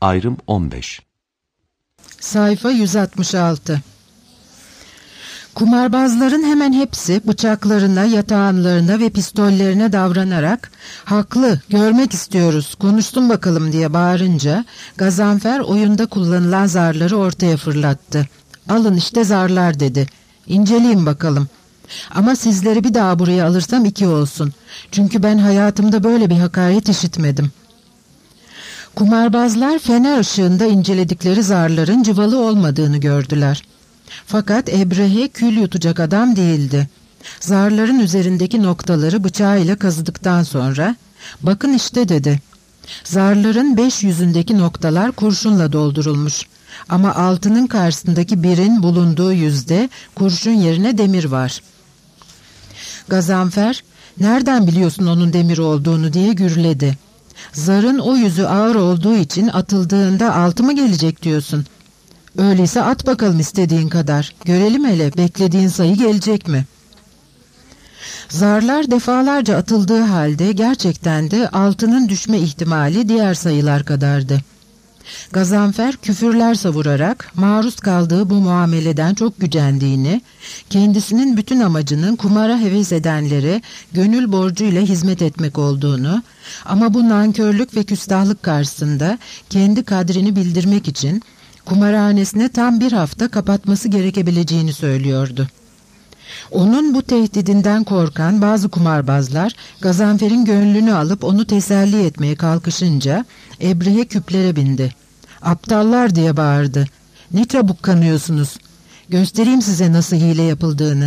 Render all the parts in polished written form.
Ayrım 15. Sayfa 166. Kumarbazların hemen hepsi bıçaklarına, yatağanlarına ve pistollerine davranarak "Haklı, görmek istiyoruz, konuşsun bakalım" diye bağırınca Gazanfer oyunda kullanılan zarları ortaya fırlattı. "Alın işte zarlar" dedi. "İnceleyin bakalım. Ama sizleri bir daha buraya alırsam 2 olsun. Çünkü ben hayatımda böyle bir hakaret işitmedim." Kumarbazlar fener ışığında inceledikleri zarların cıvalı olmadığını gördüler. Fakat Ebrehe kül yutacak adam değildi. Zarların üzerindeki noktaları bıçağıyla kazıdıktan sonra "Bakın işte" dedi. Zarların 5 yüzündeki noktalar kurşunla doldurulmuş. Ama altının karşısındaki birin bulunduğu yüzde kurşun yerine demir var. Gazanfer, "Nereden biliyorsun onun demir olduğunu?" diye gürledi. "Zarın o yüzü ağır olduğu için atıldığında altı mı gelecek diyorsun? Öyleyse at bakalım istediğin kadar. Görelim hele beklediğin sayı gelecek mi?" Zarlar defalarca atıldığı halde gerçekten de altının düşme ihtimali diğer sayılar kadardı. Gazanfer küfürler savurarak maruz kaldığı bu muameleden çok gücendiğini, kendisinin bütün amacının kumara heves edenlere gönül borcuyla hizmet etmek olduğunu ama bu nankörlük ve küstahlık karşısında kendi kadrini bildirmek için kumarhanesine tam 1 hafta kapatması gerekebileceğini söylüyordu. Onun bu tehdidinden korkan bazı kumarbazlar Gazanfer'in gönlünü alıp onu teselli etmeye kalkışınca Ebrehe küplere bindi. "Aptallar!" diye bağırdı. "Ne çabuk kanıyorsunuz. Göstereyim size nasıl hile yapıldığını."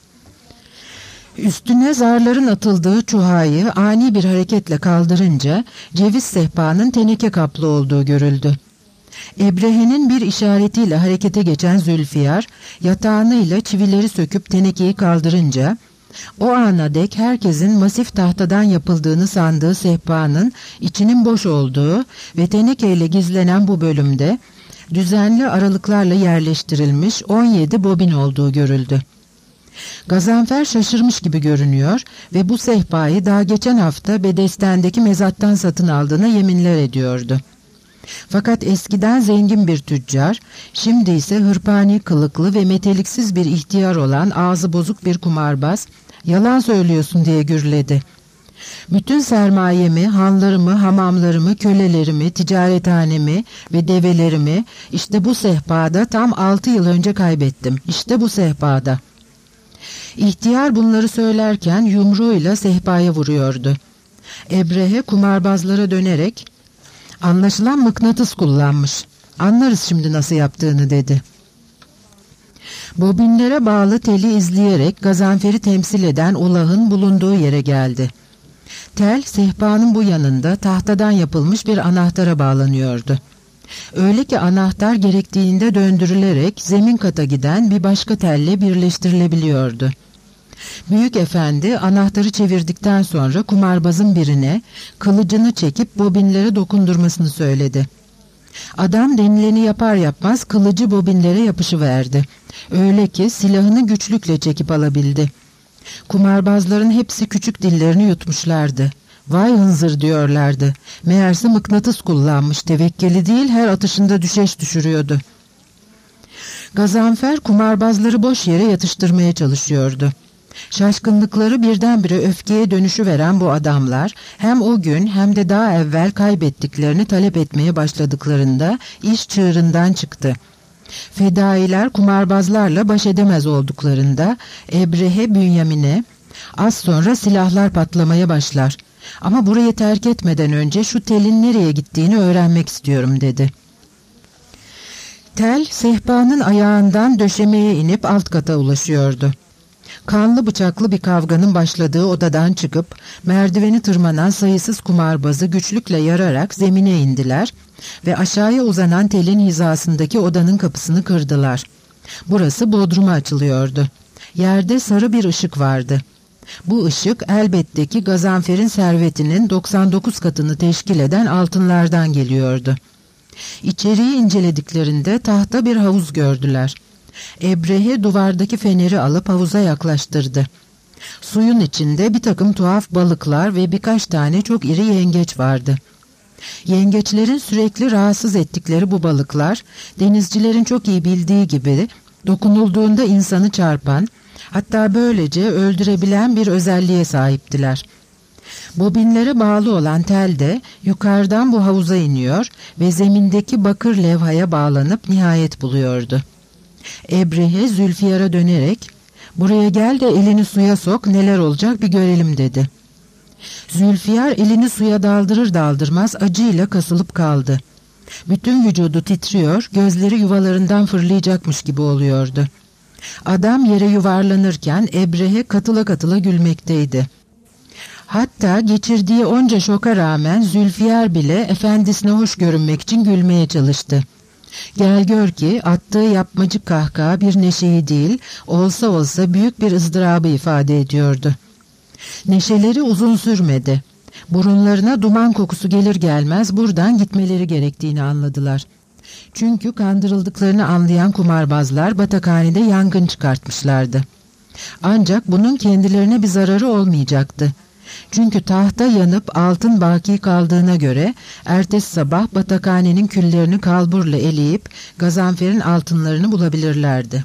Üstüne zarların atıldığı çuhayı ani bir hareketle kaldırınca ceviz sehpanın teneke kaplı olduğu görüldü. Ebrehe'nin bir işaretiyle harekete geçen Zülfiyar, yatağınıyla çivileri söküp tenekeyi kaldırınca, o ana dek herkesin masif tahtadan yapıldığını sandığı sehpanın içinin boş olduğu ve tenekeyle gizlenen bu bölümde düzenli aralıklarla yerleştirilmiş 17 bobin olduğu görüldü. Gazanfer şaşırmış gibi görünüyor ve bu sehpayı daha geçen hafta Bedesten'deki mezattan satın aldığına yeminler ediyordu. Fakat eskiden zengin bir tüccar, şimdi ise hırpani kılıklı ve meteliksiz bir ihtiyar olan ağzı bozuk bir kumarbaz, "Yalan söylüyorsun" diye gürledi. "Bütün sermayemi, hanlarımı, hamamlarımı, kölelerimi, ticarethanemi ve develerimi işte bu sehpada tam 6 yıl önce kaybettim. İşte bu sehpada." İhtiyar bunları söylerken yumruğuyla sehpaya vuruyordu. Ebrehe kumarbazlara dönerek, "Anlaşılan mıknatıs kullanmış. Anlarız şimdi nasıl yaptığını" dedi. Bobinlere bağlı teli izleyerek Gazanfer'i temsil eden ulahın bulunduğu yere geldi. Tel sehpanın bu yanında tahtadan yapılmış bir anahtara bağlanıyordu. Öyle ki anahtar gerektiğinde döndürülerek zemin kata giden bir başka telle birleştirilebiliyordu. Büyük efendi anahtarı çevirdikten sonra kumarbazın birine kılıcını çekip bobinlere dokundurmasını söyledi. Adam denileni yapar yapmaz kılıcı bobinlere yapışıverdi. Öyle ki silahını güçlükle çekip alabildi. Kumarbazların hepsi küçük dillerini yutmuşlardı. "Vay hınzır!" diyorlardı. Meğerse mıknatıs kullanmış, tevekkeli değil her atışında düşeş düşürüyordu. Gazanfer kumarbazları boş yere yatıştırmaya çalışıyordu. Şaşkınlıkları birdenbire öfkeye dönüşüveren bu adamlar hem o gün hem de daha evvel kaybettiklerini talep etmeye başladıklarında iş çığırından çıktı. Fedailer kumarbazlarla baş edemez olduklarında Ebrehe Bünyamin'e, "Az sonra silahlar patlamaya başlar ama burayı terk etmeden önce şu telin nereye gittiğini öğrenmek istiyorum" dedi. Tel sehpanın ayağından döşemeye inip alt kata ulaşıyordu. Kanlı bıçaklı bir kavganın başladığı odadan çıkıp merdiveni tırmanan sayısız kumarbazı güçlükle yararak zemine indiler ve aşağıya uzanan telin hizasındaki odanın kapısını kırdılar. Burası bodruma açılıyordu. Yerde sarı bir ışık vardı. Bu ışık elbette ki Gazanfer'in servetinin 99 katını teşkil eden altınlardan geliyordu. İçeriği incelediklerinde tahta bir havuz gördüler. Ebrehe duvardaki feneri alıp havuza yaklaştırdı. Suyun içinde bir takım tuhaf balıklar ve birkaç tane çok iri yengeç vardı. Yengeçlerin sürekli rahatsız ettikleri bu balıklar, denizcilerin çok iyi bildiği gibi dokunulduğunda insanı çarpan, hatta böylece öldürebilen bir özelliğe sahiptiler. Bobinlere bağlı olan tel de yukarıdan bu havuza iniyor ve zemindeki bakır levhaya bağlanıp nihayet buluyordu. Ebrehe Zülfiyar'a dönerek, "Buraya gel de elini suya sok, neler olacak bir görelim," dedi. Zülfiyar elini suya daldırır daldırmaz acıyla kasılıp kaldı. Bütün vücudu titriyor, gözleri yuvalarından fırlayacakmış gibi oluyordu. Adam yere yuvarlanırken Ebrehe katıla katıla gülmekteydi. Hatta geçirdiği onca şoka rağmen Zülfiyar bile efendisine hoş görünmek için gülmeye çalıştı. Gel gör ki attığı yapmacık kahkaha bir neşeyi değil, olsa olsa büyük bir ızdırabı ifade ediyordu. Neşeleri uzun sürmedi. Burunlarına duman kokusu gelir gelmez buradan gitmeleri gerektiğini anladılar. Çünkü kandırıldıklarını anlayan kumarbazlar batakhanede yangın çıkartmışlardı. Ancak bunun kendilerine bir zararı olmayacaktı. Çünkü tahta yanıp altın baki kaldığına göre ertesi sabah batakhanenin küllerini kalburla eleyip Gazanfer'in altınlarını bulabilirlerdi.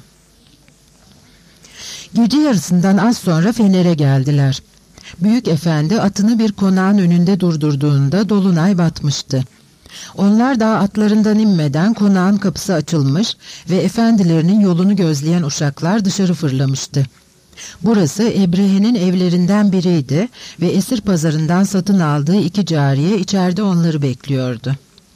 Gece yarısından az sonra Fener'e geldiler. Büyük efendi atını bir konağın önünde durdurduğunda dolunay batmıştı. Onlar daha atlarından inmeden konağın kapısı açılmış ve efendilerinin yolunu gözleyen uşaklar dışarı fırlamıştı. Burası Ebrehe'nin evlerinden biriydi ve esir pazarından satın aldığı 2 cariye içeride onları bekliyordu.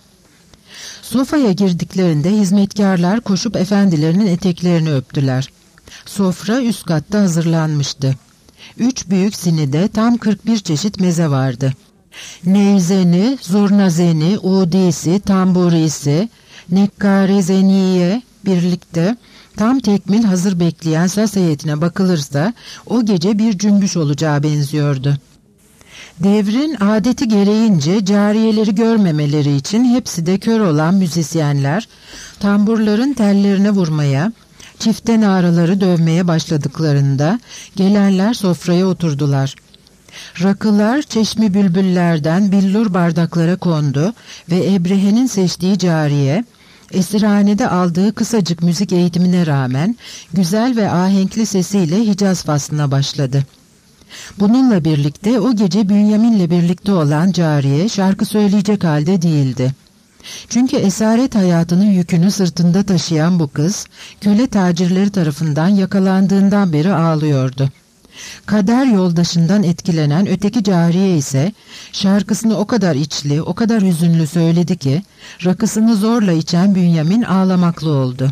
Sofaya girdiklerinde hizmetkarlar koşup efendilerinin eteklerini öptüler. Sofra üst katta hazırlanmıştı. 3 büyük sinide tam 41 çeşit meze vardı. Neyzeni, zurnazeni, udisi, tamburisi, nekkarezeniye birlikte tam tekmil hazır bekleyen saz heyetine bakılırsa o gece bir cümbüş olacağı benziyordu. Devrin adeti gereğince cariyeleri görmemeleri için hepsi de kör olan müzisyenler tamburların tellerine vurmaya, çifte naraları dövmeye başladıklarında gelenler sofraya oturdular. Rakılar çeşmi bülbüllerden billur bardaklara kondu ve Ebrehe'nin seçtiği cariye, esirhanede aldığı kısacık müzik eğitimine rağmen güzel ve ahenkli sesiyle Hicaz faslına başladı. Bununla birlikte o gece Bünyamin'le birlikte olan cariye şarkı söyleyecek halde değildi. Çünkü esaret hayatının yükünü sırtında taşıyan bu kız, köle tacirleri tarafından yakalandığından beri ağlıyordu. Kader yoldaşından etkilenen öteki cariye ise şarkısını o kadar içli, o kadar hüzünlü söyledi ki rakısını zorla içen Bünyamin ağlamaklı oldu.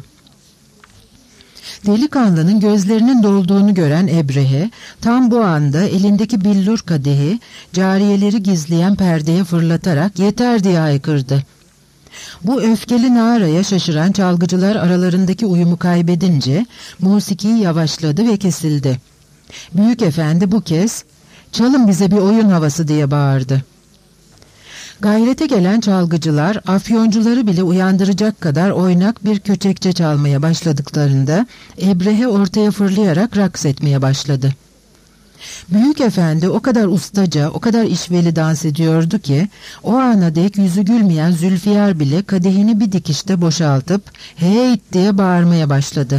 Delikanlının gözlerinin dolduğunu gören Ebrehe tam bu anda elindeki billur kadehi cariyeleri gizleyen perdeye fırlatarak yeter diye haykırdı. Bu öfkeli naraya şaşıran çalgıcılar aralarındaki uyumu kaybedince musiki yavaşladı ve kesildi. Büyük efendi bu kez "Çalın bize bir oyun havası," diye bağırdı. Gayrete gelen çalgıcılar afyoncuları bile uyandıracak kadar oynak bir köçekçe çalmaya başladıklarında Ebrehe ortaya fırlayarak raks etmeye başladı. Büyük efendi o kadar ustaca, o kadar işveli dans ediyordu ki o ana dek yüzü gülmeyen Zülfiyar bile kadehini bir dikişte boşaltıp "Hey!" diye bağırmaya başladı.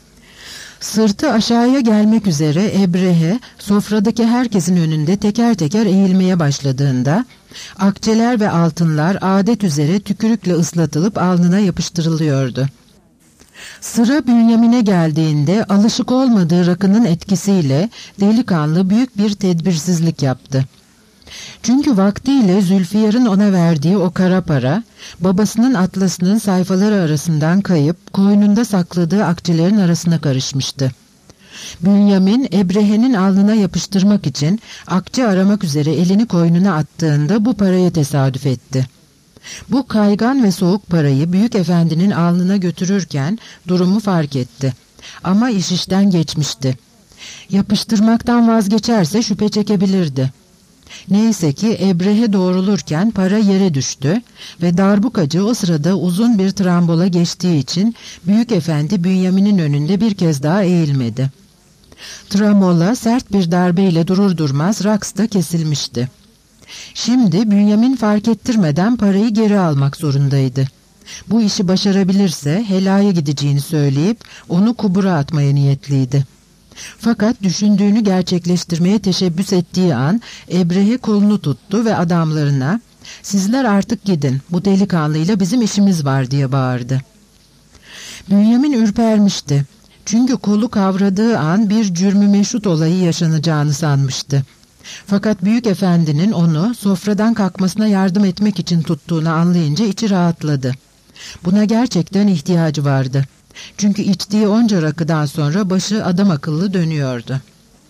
Sırtı aşağıya gelmek üzere Ebrehe sofradaki herkesin önünde teker teker eğilmeye başladığında akçeler ve altınlar adet üzere tükürükle ıslatılıp alnına yapıştırılıyordu. Sıra Bünyamin'e geldiğinde alışık olmadığı rakının etkisiyle delikanlı büyük bir tedbirsizlik yaptı. Çünkü vaktiyle Zülfiyar'ın ona verdiği o kara para, babasının atlasının sayfaları arasından kayıp koynunda sakladığı akçelerin arasına karışmıştı. Bünyamin, Ebrehe'nin alnına yapıştırmak için akçe aramak üzere elini koynuna attığında bu paraya tesadüf etti. Bu kaygan ve soğuk parayı büyük efendinin alnına götürürken durumu fark etti. Ama iş işten geçmişti. Yapıştırmaktan vazgeçerse şüphe çekebilirdi. Neyse ki Ebrehe doğrulurken para yere düştü ve darbukacı o sırada uzun bir trambola geçtiği için büyük efendi Bünyamin'in önünde bir kez daha eğilmedi. Tramola sert bir darbeyle durur durmaz raksta kesilmişti. Şimdi Bünyamin fark ettirmeden parayı geri almak zorundaydı. Bu işi başarabilirse helaya gideceğini söyleyip onu kubura atmaya niyetliydi. Fakat düşündüğünü gerçekleştirmeye teşebbüs ettiği an Ebrehe kolunu tuttu ve adamlarına "Sizler artık gidin, bu delikanlıyla bizim işimiz var," diye bağırdı. Bünyamin ürpermişti. Çünkü kolu kavradığı an bir cürmü meşrut olayı yaşanacağını sanmıştı. Fakat büyük efendinin onu sofradan kalkmasına yardım etmek için tuttuğunu anlayınca içi rahatladı. Buna gerçekten ihtiyacı vardı. Çünkü içtiği onca rakıdan sonra başı adam akıllı dönüyordu.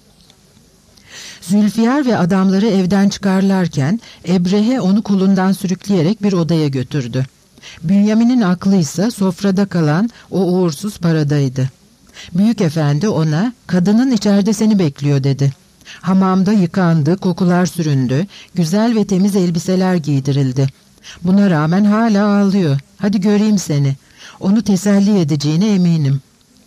Zülfiyar ve adamları evden çıkarlarken Ebrehe onu kolundan sürükleyerek bir odaya götürdü. Bünyamin'in aklı ise sofrada kalan o uğursuz paradaydı. Büyük efendi ona "Kadının içeride seni bekliyor," dedi. Hamamda yıkandı, kokular süründü, güzel ve temiz elbiseler giydirildi. Buna rağmen hala ağlıyor. "Hadi göreyim seni. Onu teselli edeceğine eminim."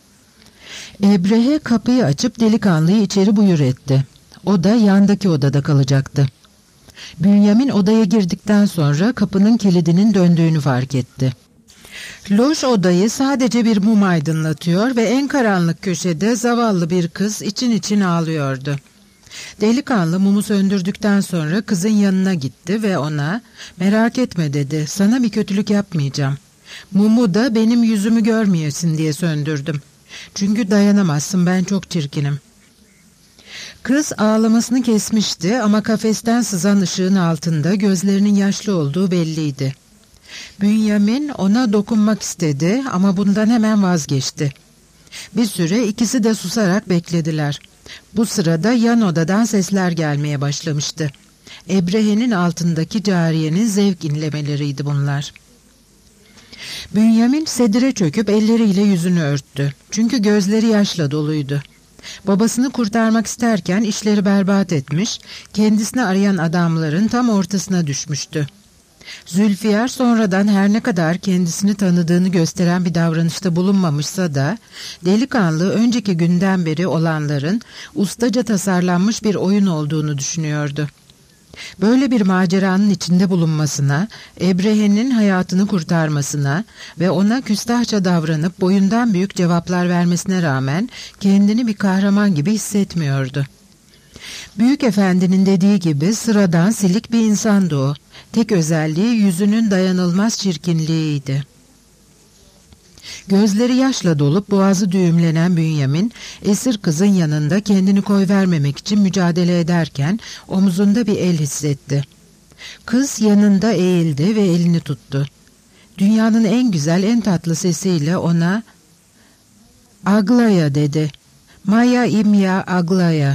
Ebrehe kapıyı açıp delikanlıyı içeri buyur etti. O da yandaki odada kalacaktı. Bünyamin odaya girdikten sonra kapının kilidinin döndüğünü fark etti. Loş odayı sadece bir mum aydınlatıyor ve en karanlık köşede zavallı bir kız için için ağlıyordu. Delikanlı mumu söndürdükten sonra kızın yanına gitti ve ona "Merak etme," dedi, "sana bir kötülük yapmayacağım. Mumu da benim yüzümü görmeyesin diye söndürdüm. Çünkü dayanamazsın, ben çok çirkinim." Kız ağlamasını kesmişti ama kafesten sızan ışığın altında gözlerinin yaşlı olduğu belliydi. Bünyamin ona dokunmak istedi ama bundan hemen vazgeçti. Bir süre ikisi de susarak beklediler. Bu sırada yan odadan sesler gelmeye başlamıştı. Ebrehe'nin altındaki cariyenin zevk inlemeleriydi bunlar. Bünyamin sedire çöküp elleriyle yüzünü örttü. Çünkü gözleri yaşla doluydu. Babasını kurtarmak isterken işleri berbat etmiş, kendisini arayan adamların tam ortasına düşmüştü. Zülfiyar sonradan her ne kadar kendisini tanıdığını gösteren bir davranışta bulunmamışsa da, delikanlı önceki günden beri olanların ustaca tasarlanmış bir oyun olduğunu düşünüyordu. Böyle bir maceranın içinde bulunmasına, Ebrehe'nin hayatını kurtarmasına ve ona küstahça davranıp boyundan büyük cevaplar vermesine rağmen kendini bir kahraman gibi hissetmiyordu. Büyük efendinin dediği gibi sıradan silik bir insandı o. Tek özelliği yüzünün dayanılmaz çirkinliğiydi. Gözleri yaşla dolup boğazı düğümlenen Bünyamin, esir kızın yanında kendini koyvermemek için mücadele ederken omuzunda bir el hissetti. Kız yanında eğildi ve elini tuttu. Dünyanın en güzel, en tatlı sesiyle ona "Aglaya," dedi. "Maya imya Aglaya."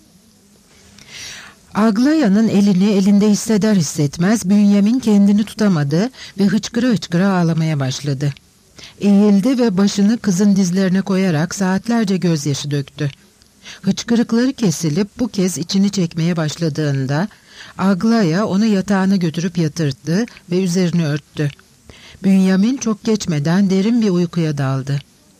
Aglaya'nın elini elinde hisseder hissetmez Bünyamin kendini tutamadı ve hıçkıra hıçkıra ağlamaya başladı. Eğildi ve başını kızın dizlerine koyarak saatlerce gözyaşı döktü. Hıçkırıkları kesilip bu kez içini çekmeye başladığında Aglaya onu yatağına götürüp yatırdı ve üzerini örttü. Bünyamin çok geçmeden derin bir uykuya daldı.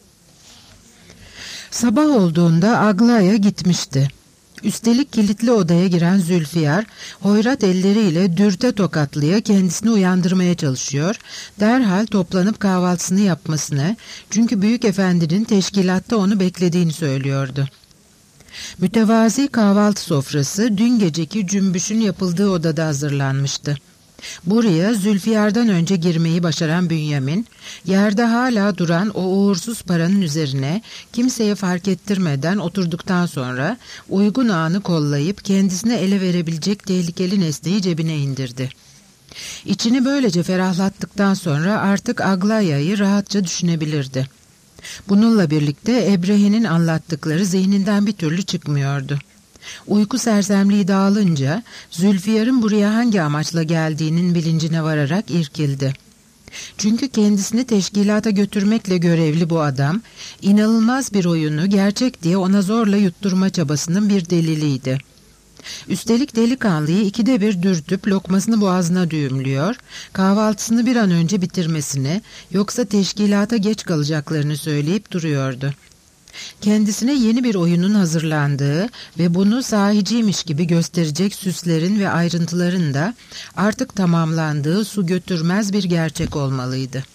Sabah olduğunda Aglaya gitmişti. Üstelik kilitli odaya giren Zülfiyar, hoyrat elleriyle dürte tokatlıya kendisini uyandırmaya çalışıyor, derhal toplanıp kahvaltısını yapmasını, çünkü büyük efendinin teşkilatta onu beklediğini söylüyordu. Mütevazi kahvaltı sofrası dün geceki cümbüşün yapıldığı odada hazırlanmıştı. Buraya Zülfiyar'dan önce girmeyi başaran Bünyamin, yerde hala duran o uğursuz paranın üzerine kimseye fark ettirmeden oturduktan sonra uygun anı kollayıp kendisine ele verebilecek tehlikeli nesneyi cebine indirdi. İçini böylece ferahlattıktan sonra artık Aglaya'yı rahatça düşünebilirdi. Bununla birlikte Ebrehe'nin anlattıkları zihninden bir türlü çıkmıyordu. Uyku sersemliği dağılınca Zülfiyar'ın buraya hangi amaçla geldiğinin bilincine vararak irkildi. Çünkü kendisini teşkilata götürmekle görevli bu adam, inanılmaz bir oyunu gerçek diye ona zorla yutturma çabasının bir deliliydi. Üstelik delikanlıyı ikide bir dürtüp lokmasını boğazına düğümlüyor, kahvaltısını bir an önce bitirmesini, yoksa teşkilata geç kalacaklarını söyleyip duruyordu. Kendisine yeni bir oyunun hazırlandığı ve bunu sahiciymiş gibi gösterecek süslerin ve ayrıntıların da artık tamamlandığı su götürmez bir gerçek olmalıydı.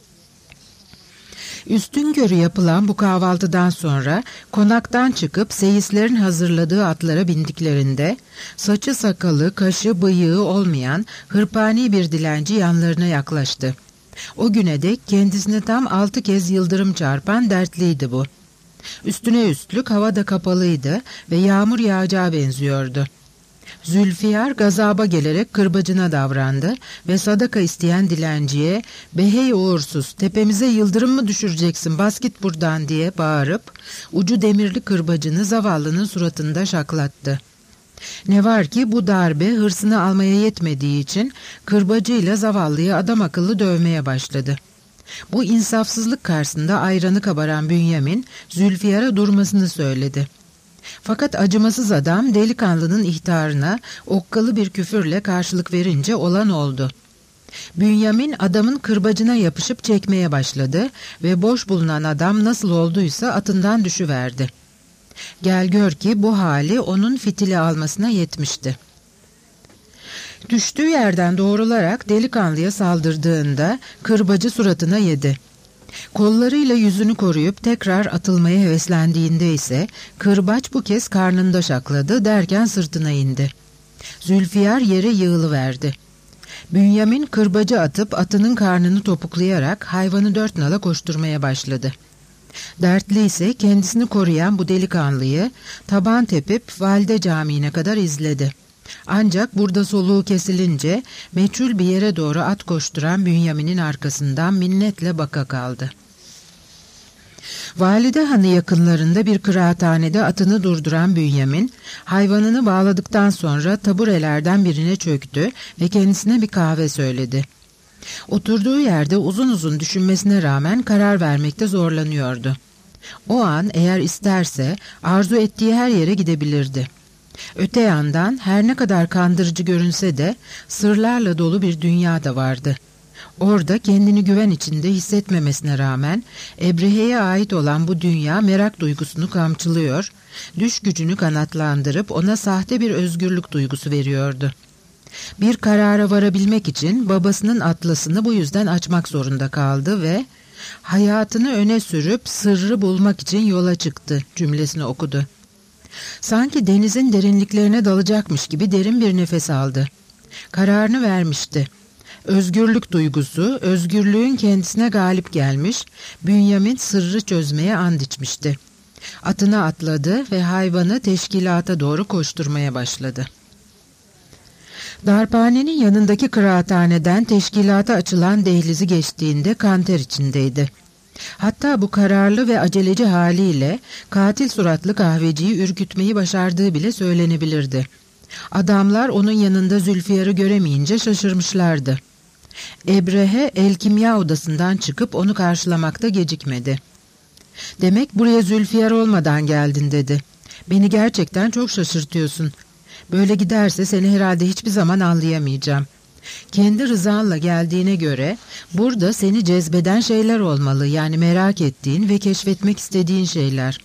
Üstüngörü yapılan bu kahvaltıdan sonra konaktan çıkıp seyislerin hazırladığı atlara bindiklerinde saçı sakalı, kaşı bıyığı olmayan hırpani bir dilenci yanlarına yaklaştı. O güne dek kendisine tam 6 kez yıldırım çarpan dertliydi bu. Üstüne üstlük hava da kapalıydı ve yağmur yağacağı benziyordu. Zülfiyar gazaba gelerek kırbacına davrandı ve sadaka isteyen dilenciye "Behey uğursuz, tepemize yıldırım mı düşüreceksin, bas git buradan" diye bağırıp ucu demirli kırbacını zavallının suratında şaklattı. Ne var ki bu darbe hırsını almaya yetmediği için kırbacıyla zavallıyı adam akıllı dövmeye başladı. Bu insafsızlık karşısında ayranı kabaran Bünyamin Zülfiyar'a durmasını söyledi. Fakat acımasız adam delikanlının ihtarına okkalı bir küfürle karşılık verince olan oldu. Bünyamin adamın kırbacına yapışıp çekmeye başladı ve boş bulunan adam nasıl olduysa atından düşüverdi. Gel gör ki bu hali onun fitili almasına yetmişti. Düştüğü yerden doğrularak delikanlıya saldırdığında kırbacı suratına yedi. Kollarıyla yüzünü koruyup tekrar atılmaya heveslendiğinde ise kırbaç bu kez karnında şakladı derken sırtına indi. Zülfiyar yere yığılıverdi. Bünyamin kırbacı atıp atının karnını topuklayarak hayvanı dört nala koşturmaya başladı. Dertli ise kendisini koruyan bu delikanlıyı taban tepip Valide Camii'ne kadar izledi. Ancak burada soluğu kesilince meçhul bir yere doğru at koşturan Bünyamin'in arkasından minnetle baka kaldı. Valide Hanı yakınlarında bir kıraathanede atını durduran Bünyamin, hayvanını bağladıktan sonra taburelerden birine çöktü ve kendisine bir kahve söyledi. Oturduğu yerde uzun uzun düşünmesine rağmen karar vermekte zorlanıyordu. O an eğer isterse arzu ettiği her yere gidebilirdi. Öte yandan her ne kadar kandırıcı görünse de sırlarla dolu bir dünya da vardı. Orada kendini güven içinde hissetmemesine rağmen Ebrehe'ye ait olan bu dünya merak duygusunu kamçılıyor, düş gücünü kanatlandırıp ona sahte bir özgürlük duygusu veriyordu. Bir karara varabilmek için babasının atlasını bu yüzden açmak zorunda kaldı ve "hayatını öne sürüp sırrı bulmak için yola çıktı" cümlesini okudu. Sanki denizin derinliklerine dalacakmış gibi derin bir nefes aldı. Kararını vermişti. Özgürlük duygusu, özgürlüğün kendisine galip gelmiş, Bünyamin sırrı çözmeye and içmişti. Atına atladı ve hayvanı teşkilata doğru koşturmaya başladı. Darphanenin yanındaki kıraathaneden teşkilata açılan dehlizi geçtiğinde kanter içindeydi. Hatta bu kararlı ve aceleci haliyle katil suratlı kahveciyi ürkütmeyi başardığı bile söylenebilirdi. Adamlar onun yanında Zülfiyar'ı göremeyince şaşırmışlardı. Ebrehe el kimya odasından çıkıp onu karşılamakta gecikmedi. "Demek buraya Zülfiyar olmadan geldin" dedi. "Beni gerçekten çok şaşırtıyorsun. Böyle giderse seni herhalde hiçbir zaman anlayamayacağım. Kendi rızanla geldiğine göre burada seni cezbeden şeyler olmalı, yani merak ettiğin ve keşfetmek istediğin şeyler."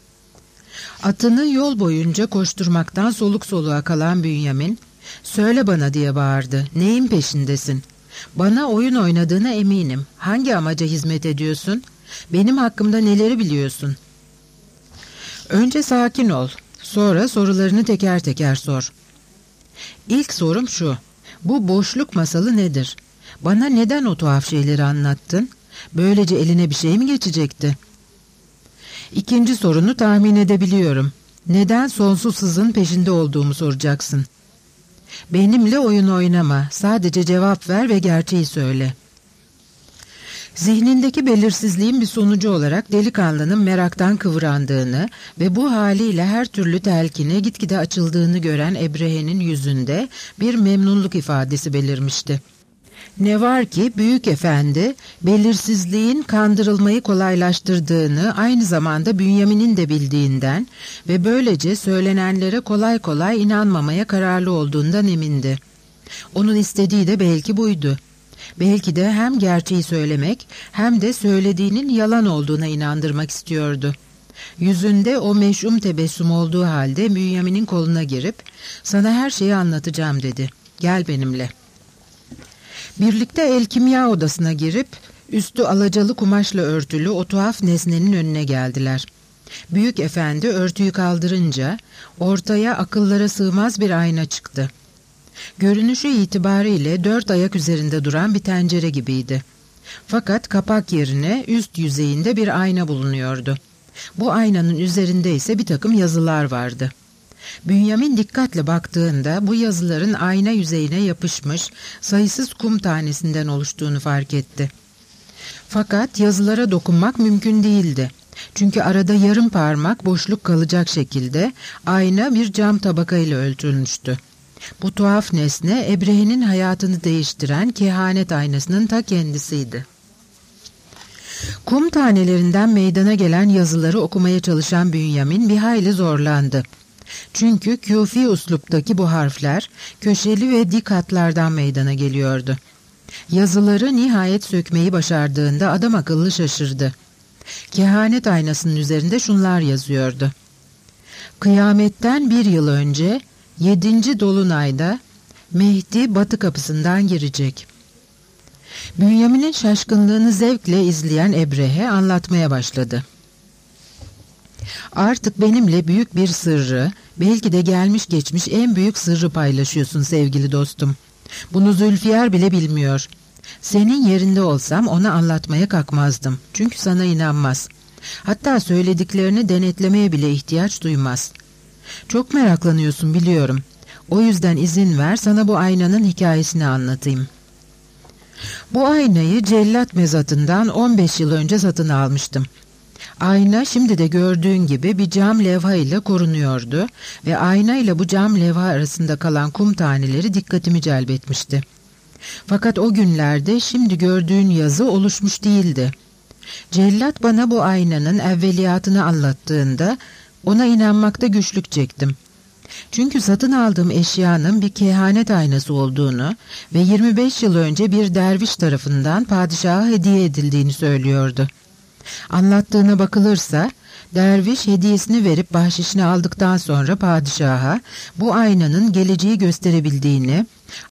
Atını yol boyunca koşturmaktan soluk soluğa kalan Bünyamin, "Söyle bana" diye bağırdı. "Neyin peşindesin? Bana oyun oynadığına eminim. Hangi amaca hizmet ediyorsun? Benim hakkımda neleri biliyorsun?" "Önce sakin ol. Sonra sorularını teker teker sor." "İlk sorum şu. Bu boşluk masalı nedir? Bana neden o tuhaf şeyleri anlattın? Böylece eline bir şey mi geçecekti?" "İkinci sorunu tahmin edebiliyorum. Neden sonsuz hızın peşinde olduğumu soracaksın." "Benimle oyun oynama. Sadece cevap ver ve gerçeği söyle." Zihnindeki belirsizliğin bir sonucu olarak delikanlının meraktan kıvrandığını ve bu haliyle her türlü telkine gitgide açıldığını gören Ebrehe'nin yüzünde bir memnunluk ifadesi belirmişti. Ne var ki büyük efendi belirsizliğin kandırılmayı kolaylaştırdığını aynı zamanda Bünyamin'in de bildiğinden ve böylece söylenenlere kolay kolay inanmamaya kararlı olduğundan emindi. Onun istediği de belki buydu. Belki de hem gerçeği söylemek hem de söylediğinin yalan olduğuna inandırmak istiyordu. Yüzünde o meş'um tebessüm olduğu halde Bünyamin'in koluna girip "Sana her şeyi anlatacağım" dedi. "Gel benimle." Birlikte el kimya odasına girip üstü alacalı kumaşla örtülü o tuhaf nesnenin önüne geldiler. Büyük efendi örtüyü kaldırınca ortaya akıllara sığmaz bir ayna çıktı. Görünüşü itibariyle 4 ayak üzerinde duran bir tencere gibiydi. Fakat kapak yerine üst yüzeyinde bir ayna bulunuyordu. Bu aynanın üzerinde ise bir takım yazılar vardı. Bünyamin dikkatle baktığında bu yazıların ayna yüzeyine yapışmış sayısız kum tanesinden oluştuğunu fark etti. Fakat yazılara dokunmak mümkün değildi. Çünkü arada yarım parmak boşluk kalacak şekilde ayna bir cam tabakayla örtülmüştü. Bu tuhaf nesne Ebrehe'nin hayatını değiştiren kehanet aynasının ta kendisiydi. Kum tanelerinden meydana gelen yazıları okumaya çalışan Bünyamin bir hayli zorlandı. Çünkü Küfi usluptaki bu harfler köşeli ve dik hatlardan meydana geliyordu. Yazıları nihayet sökmeyi başardığında adam akıllı şaşırdı. Kehanet aynasının üzerinde şunlar yazıyordu: "Kıyametten 1 yıl önce 7. dolunayda Mehdi batı kapısından girecek." Bünyamin'in şaşkınlığını zevkle izleyen Ebrehe anlatmaya başladı. "Artık benimle büyük bir sırrı, belki de gelmiş geçmiş en büyük sırrı paylaşıyorsun sevgili dostum. Bunu Zülfiyar bile bilmiyor. Senin yerinde olsam ona anlatmaya kalkmazdım. Çünkü sana inanmaz. Hatta söylediklerini denetlemeye bile ihtiyaç duymaz. Çok meraklanıyorsun biliyorum. O yüzden izin ver, sana bu aynanın hikayesini anlatayım." Bu aynayı cellat mezatından 15 yıl önce satın almıştım. Ayna şimdi de gördüğün gibi bir cam levha ile korunuyordu ve ayna ile bu cam levha arasında kalan kum taneleri dikkatimi celbetmişti. Fakat o günlerde şimdi gördüğün yazı oluşmuş değildi. Cellat bana bu aynanın evveliyatını anlattığında ona inanmakta güçlük çektim. Çünkü satın aldığım eşyanın bir kehanet aynası olduğunu ve 25 yıl önce bir derviş tarafından padişaha hediye edildiğini söylüyordu. Anlattığına bakılırsa derviş hediyesini verip bahşişini aldıktan sonra padişaha bu aynanın geleceği gösterebildiğini,